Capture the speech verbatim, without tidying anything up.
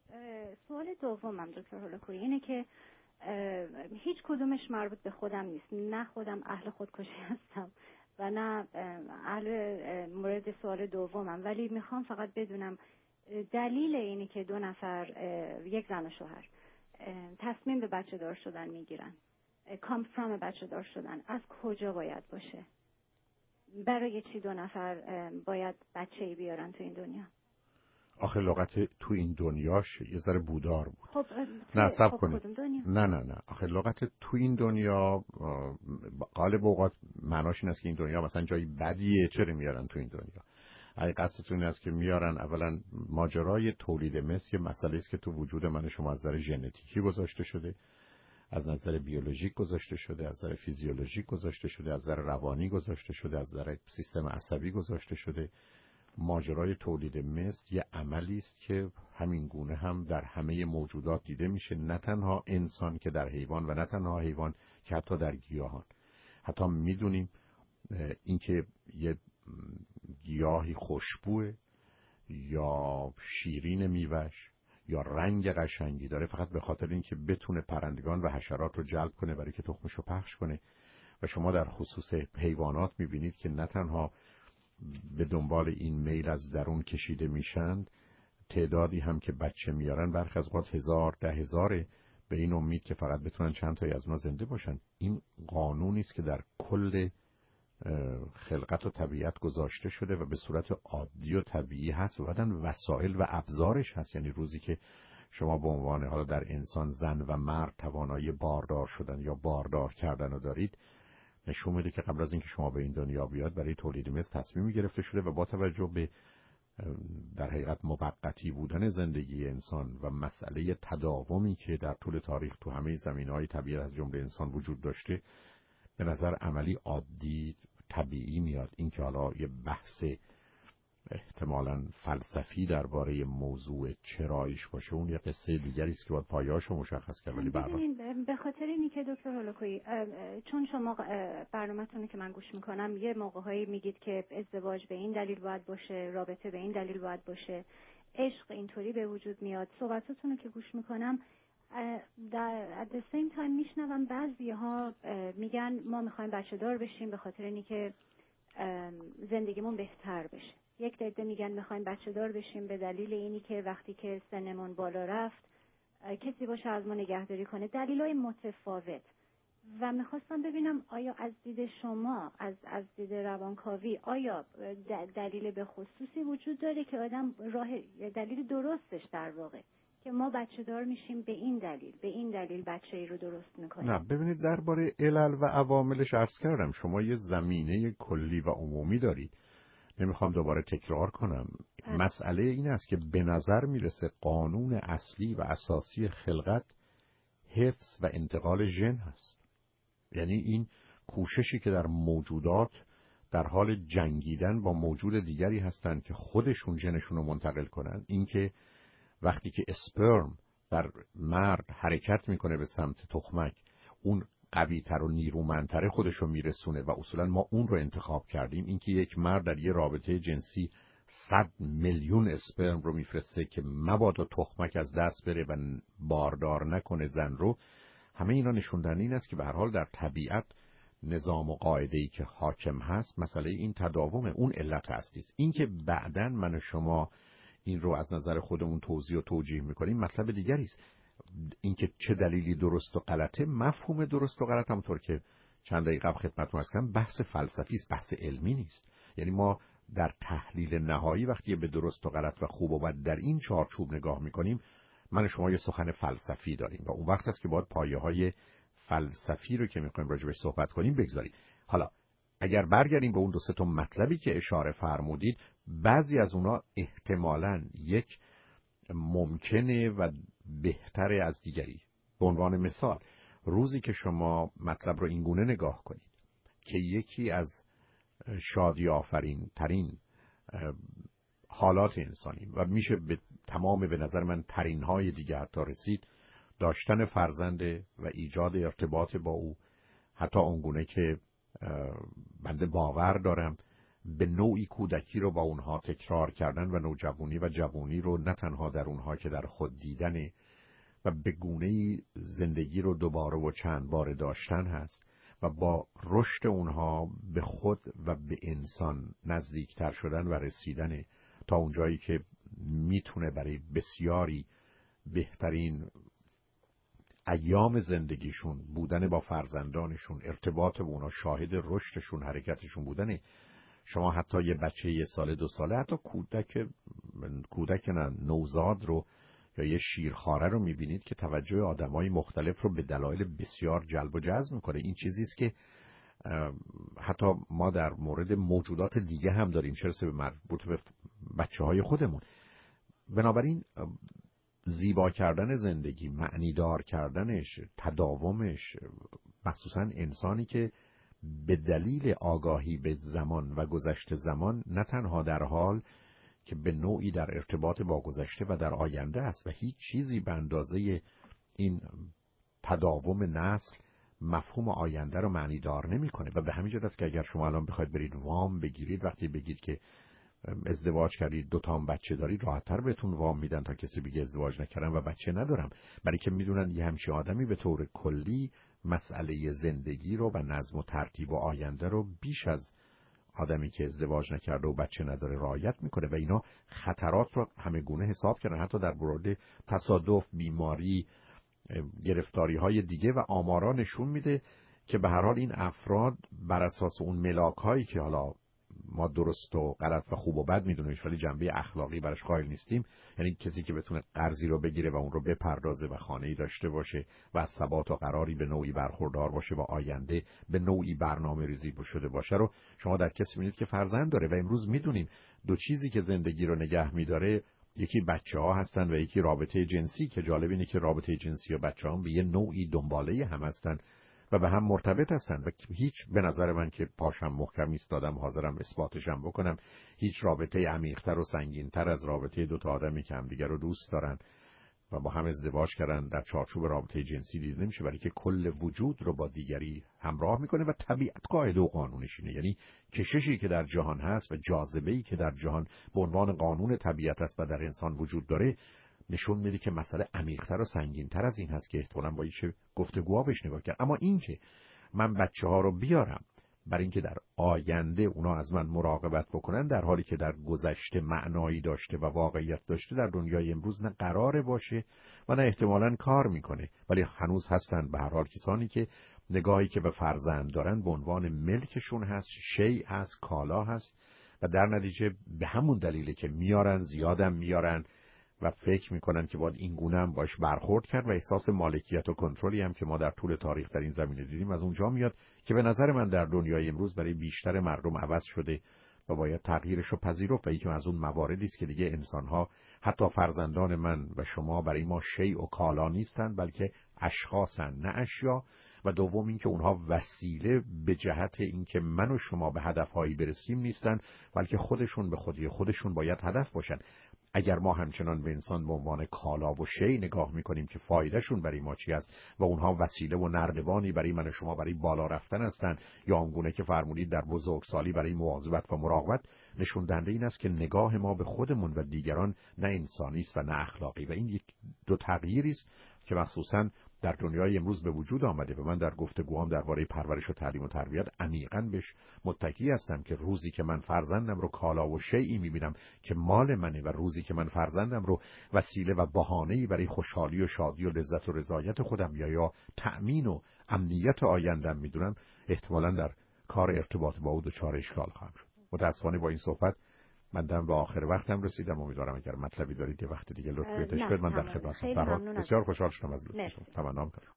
سوال دومم دکتر هولوکویی اینه که هیچ کدومش مربوط به خودم نیست. نه خودم اهل خودکشی هستم و نه اهل مورد سوال دومم، ولی میخوام فقط بدونم دلیل اینی که دو نفر یک زن و شوهر تصمیم به بچه دار شدن میگیرن، کام فرام بچه دار شدن، از کجا باید باشه؟ برای چی دو نفر باید بچه‌ای بیارن تو این دنیا؟ آخه لغت تو این دنیاش یه ذره بودار بود. خب نه صبر خب کنید. نه نه نه آخه لغت تو این دنیا غالب اوقات معناش این است که این دنیا مثلا جایی بدیه، چرا میارن تو این دنیا؟ اگه قصدتون این است که میارن، اولا ماجرای تولید مثل یه مسئله است که تو وجود من شما از نظر ژنتیکی گذاشته شده، از نظر بیولوژیک گذاشته شده، از نظر فیزیولوژیک گذاشته شده، از نظر روانی گذاشته شده، از نظر سیستم عصبی گذاشته شده. ماجرای تولید مثل یه عملی است که همین گونه هم در همه موجودات دیده میشه، نه تنها انسان که در حیوان و نه تنها حیوان که حتی در گیاهان. حتی میدونیم اینکه یه گیاهی خوشبوه یا شیرین میوه‌اش یا رنگ قشنگی داره فقط به خاطر اینکه بتونه پرندگان و حشرات رو جلب کنه برای که تخمش رو پخش کنه. و شما در خصوص حیوانات میبینید که نه تنها به دنبال این میل از درون کشیده میشند، تعدادی هم که بچه میارن برخی از اوقات هزار ده هزاره، به این امید که فقط بتونن چند تایی از اونا زنده باشن. این قانونی است که در کل خلقت و طبیعت گذاشته شده و به صورت عادی و طبیعی هست و بعدن وسایل و ابزارش هست. یعنی روزی که شما به عنوان حالا در انسان زن و مرد توانایی باردار شدن یا باردار کردن رو دارید، نشون میده که قبل از اینکه شما به این دنیا بیاد برای تولید مثل تصمیمی گرفته شده و با توجه به در حقیقت موقتی بودن زندگی انسان و مسئله تداومی که در طول تاریخ تو همه زمینه‌های طبیعت از جمله انسان وجود داشته، به نظر عملی عادی طبیعی میاد. این که حالا یه بحث احتمالاً فلسفی درباره موضوع چراییش باشه اون یه قصه دیگری است که باید پایه‌اشو مشخص کرد. ولی ببینید به خاطر اینی که دکتر هولوکویی چون شما برنامه‌تون که من گوش میکنم یه موقع‌هایی میگید که ازدواج به این دلیل باید باشه، رابطه به این دلیل باید باشه، عشق اینطوری به وجود میاد. صحبتاتون رو که گوش میکنم در at the same time میشنوم بعضی‌ها میگن ما میخوایم بچه دار بشیم به خاطر اینی که زندگیمون بهتر بشه. یک عده میگن میخوایم بچه دار بشیم به دلیل اینی که وقتی که سنمون بالا رفت کسی باشه از ما نگهداری کنه. دلایل متفاوت. و میخواستم ببینم آیا از دید شما، از از دید روانکاوی، آیا دلیل به خصوصی وجود داره که آدم راه دلیل درستش در واقع که ما بچه دار میشیم به این دلیل، به این دلیل بچه ای رو درست میکنیم؟ نه ببینید درباره علل و عواملش عرض کردم، شما یه زمینه کلی و عمومی دارید، نمیخوام دوباره تکرار کنم. ام. مسئله این است که به نظر میرسه قانون اصلی و اساسی خلقت حفظ و انتقال ژن هست. یعنی این کوششی که در موجودات در حال جنگیدن با موجود دیگری هستند که خودشون ژنشون رو منتقل کنن، این که وقتی که اسپرم در مرد حرکت میکنه به سمت تخمک اون قوی‌تر و نیرومندتر خودش رو میرسونه و اصولا ما اون رو انتخاب کردیم. اینکه یک مرد در یه رابطه جنسی صد میلیون اسپرم رو میفرسته که مبادا تخمک از دست بره و باردار نکنه زن رو، همه اینا نشون دهنده این است که به هر حال در طبیعت نظام و قاعده‌ای که حاکم هست مسئله این تداوم اون علت اصلی است. اینکه بعداً من و شما این رو از نظر خودمون توضیح و توجیه میکنیم مطلب دیگری است. اینکه چه دلیلی درست و غلطه، مفهوم درست و غلط همونطور که چند دقیقه قبل خدمتتون عرض کردم بحث فلسفی است، بحث علمی نیست. یعنی ما در تحلیل نهایی وقتی به درست و غلط و خوب و بد در این چارچوب نگاه میکنیم، من و شما یه سخن فلسفی داریم و اون وقت است که باید پایه‌های فلسفی رو که میخوایم راجع بهش صحبت کنیم بگذاریم. حالا اگر برگردیم به اون دو سه تا مطلبی که اشاره فرمودید، بعضی از اونا احتمالاً یک ممکنه و بهتره از دیگری. به عنوان مثال روزی که شما مطلب رو اینگونه نگاه کنید که یکی از شادی آفرین ترین حالات انسانی و میشه به تمام به نظر من ترین های دیگه حتی رسید، داشتن فرزند و ایجاد ارتباط با او، حتی اونگونه که بنده باور دارم به نوعی کودکی رو با اونها تکرار کردن و نوجوانی و جوانی رو نه تنها در اونها که در خود دیدن و به گونه‌ای زندگی رو دوباره و چند بار داشتن هست و با رشد اونها به خود و به انسان نزدیکتر شدن و رسیدن تا اونجایی که میتونه برای بسیاری بهترین ایام زندگیشون بودن با فرزندانشون، ارتباط با اونا، شاهد رشدشون، حرکتشون بودن. شما حتی یه بچه یه ساله دو ساله، حتی کودک کودک نه نوزاد رو یا یه شیرخواره رو میبینید که توجه آدمای مختلف رو به دلایل بسیار جلب و جذب میکنه. این چیزی است که حتی ما در مورد موجودات دیگه هم داریم، چه رسه به مربوط به بچه‌های خودمون. بنابراین زیبا کردن زندگی، معنیدار کردنش، تداومش، مخصوصا انسانی که به دلیل آگاهی به زمان و گذشته زمان نه تنها در حال که به نوعی در ارتباط با گذشته و در آینده است و هیچ چیزی به اندازه این تداوم نسل مفهوم آینده رو معنیدار نمی‌کنه. و به همین جهت است که اگر شما الان بخواید برید وام بگیرید، وقتی بگید که ازدواج کردید دو تا هم بچه دارید، راحت‌تر بهتون وام میدن تا کسی بگه ازدواج نکردم و بچه ندارم، برای که میدونن یه همچین آدمی به طور کلی مسئله زندگی رو و نظم و ترتیب و آینده رو بیش از آدمی که ازدواج نکرده و بچه نداره رعایت میکنه و اینا خطرات رو همه گونه حساب کردن، حتی در مورد تصادف، بیماری، گرفتاری های دیگه، و آمارا نشون میده که به هر حال این افراد بر اساس اون ملاک هایی که حالا ما درست و غلط و خوب و بد میدونیم ولی جنبه اخلاقی براش قائل نیستیم، یعنی کسی که بتونه قرضی رو بگیره و اون رو بپردازه و خانه‌ای داشته باشه و از ثبات و قراری به نوعی برخوردار باشه و آینده به نوعی برنامه‌ریزی شده باشه رو شما در کسی می‌بینید که فرزند داره. و امروز میدونیم دو چیزی که زندگی رو نگه می‌داره، یکی بچه‌ها هستن و یکی رابطه جنسی، که جالب اینه که رابطه جنسی و بچه‌ها به یه نوعی دنباله هم هستن و به هم مرتبط هستن و هیچ، به نظر من که پاشم محکم ایستادم حاضرم اثباتشم بکنم، هیچ رابطه عمیق‌تر و سنگین‌تر از رابطه دو تا آدمی که همدیگر رو دوست دارن و با هم ازدواج کردن در چارچوب رابطه جنسی دیده نمیشه، برای که کل وجود رو با دیگری همراه میکنه و طبیعت قاعده و قانونش اینه. یعنی کششی که در جهان هست و جاذبه‌ای که در جهان به عنوان قانون طبیعت است و در انسان وجود داره، نشون میده که مسئله عمیق‌تر و سنگین‌تر از این هست که احتمالاً با یه گفتگوها بهش نگاه کرد. اما این که من بچه‌ها رو بیارم برای اینکه در آینده اونا از من مراقبت بکنن، در حالی که در گذشته معنایی داشته و واقعیت داشته، در دنیای امروز نه قراره باشه و نه احتمالاً کار میکنه. ولی هنوز هستن به هر حال کسانی که نگاهی که به فرزند دارن به عنوان ملکشون هست، شیء هست، کالا هست و در نتیجه به همون دلیله که میارن، زیادم میارن و فکر میکنن که باید این گونه هم باش برخورد کرد و احساس مالکیت و کنترلی هم که ما در طول تاریخ در این زمینه دیدیم از اونجا میاد که به نظر من در دنیای امروز برای بیشتر مردم عوض شده و باید تغییرش رو پذیرفت. و یکی از اون مواردی است که دیگه انسان‌ها، حتی فرزندان من و شما، برای ما شیء و کالا نیستن بلکه اشخاصن نه اشیا. و دوم این که اونها وسیله به جهت اینکه من و شما به هدفهایی برسیم نیستن، بلکه خودشون به خودی خودشون باید هدف باشن. اگر ما همچنان به انسان به عنوان کالا و شی نگاه میکنیم که فایدهشون برای ما چی است و اونها وسیله و نردبانی برای من و شما برای بالا رفتن هستند، یا آنگونه که فرمودید در بزرگسالی برای مواظبت و مراقبت، نشون دهنده این است که نگاه ما به خودمون و دیگران نه انسانی است و نه اخلاقی. و این یک دو تغییری است که مخصوصاً در دنیای امروز به وجود آمده و من در گفتگوام درباره پرورش و تعلیم و تربیت عمیقاً بهش متکی هستم که روزی که من فرزندم رو کالا و شیئی می‌بینم که مال منه و روزی که من فرزندم رو وسیله و بهانه‌ای برای خوشحالی و شادی و لذت و رضایت خودم یا یا تأمین و امنیت آینده‌ام می‌دونم، احتمالاً در کار ارتباط با او دچار اشکال خواهم شد. متأسفانه با این صحبت من دارم به آخر وقتم رسیدم. امیدوارم اگر مطلبی دارید یه وقت دیگه لطف کنید. من در خدمتتون هستم. بسیار خوشحال شدم از لطفتون. تمام.